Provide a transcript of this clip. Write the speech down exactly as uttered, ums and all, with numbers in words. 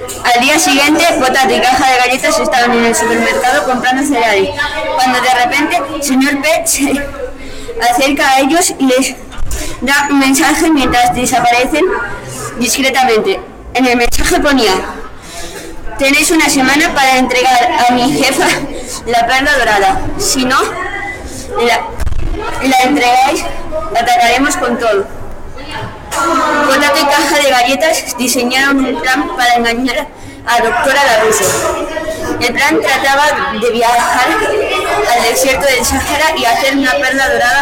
Al día siguiente, Potato y Caja de Galletas estaban en el supermercado comprando cereales, cuando de repente, señor P se acerca a ellos y les da un mensaje mientras desaparecen discretamente. En el mensaje ponía: tenéis una semana para entregar a mi jefa la perla dorada. Si no la, la entregáis, la atacaremos con todo. Potato y Caja de Galletas diseñaron un plan para engañar a Doctora Larusso. El plan trataba de viajar al desierto del Sáhara y hacer una perla dorada